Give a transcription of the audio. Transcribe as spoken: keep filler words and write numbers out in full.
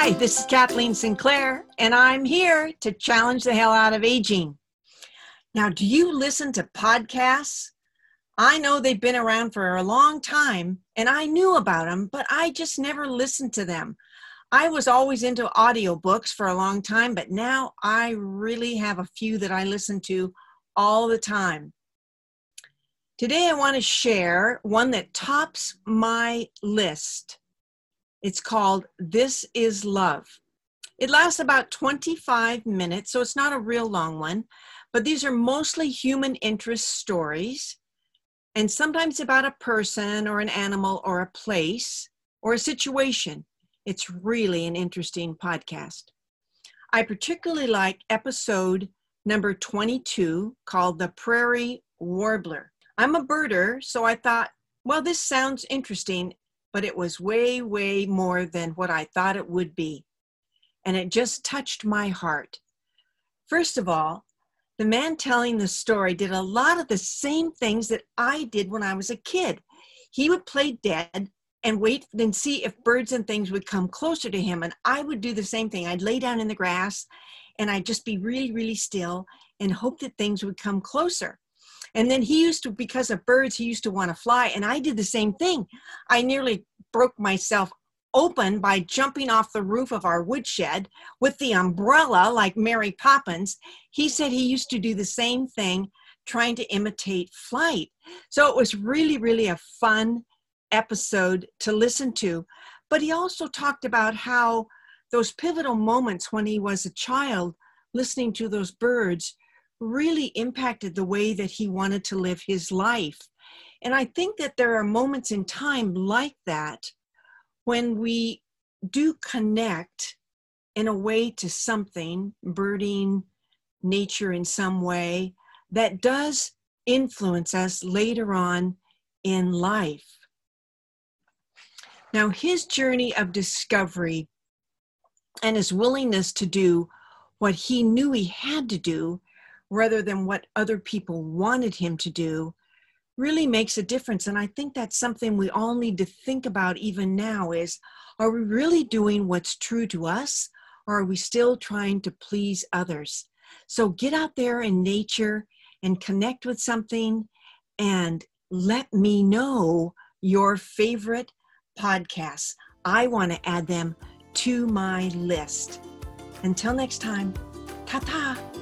Hi, this is Kathleen Sinclair, and I'm here to challenge the hell out of aging. Now, do you listen to podcasts? I know they've been around for a long time, and I knew about them, but I just never listened to them. I was always into audiobooks for a long time, but now I really have a few that I listen to all the time. Today, I want to share one that tops my list. It's called This Is Love. It lasts about twenty-five minutes, so it's not a real long one, but these are mostly human interest stories, and sometimes about a person or an animal or a place or a situation. It's really an interesting podcast. I particularly like episode number twenty-two called The Prairie Warbler. I'm a birder, so I thought, well, this sounds interesting, but it was way, way more than what I thought it would be. And it just touched my heart. First of all, the man telling the story did a lot of the same things that I did when I was a kid. He would play dead and wait and see if birds and things would come closer to him. And I would do the same thing. I'd lay down in the grass and I'd just be really, really still and hope that things would come closer. And then he used to, because of birds, he used to want to fly. And I did the same thing. I nearly broke myself open by jumping off the roof of our woodshed with the umbrella like Mary Poppins. He said he used to do the same thing, trying to imitate flight. So it was really, really a fun episode to listen to. But he also talked about how those pivotal moments when he was a child, listening to those birds, really impacted the way that he wanted to live his life. And I think that there are moments in time like that when we do connect in a way to something, birding, nature in some way, that does influence us later on in life. Now, his journey of discovery and his willingness to do what he knew he had to do rather than what other people wanted him to do really makes a difference. And I think that's something we all need to think about even now is, are we really doing what's true to us, or are we still trying to please others? So get out there in nature and connect with something and let me know your favorite podcasts. I want to add them to my list. Until next time, ta-ta.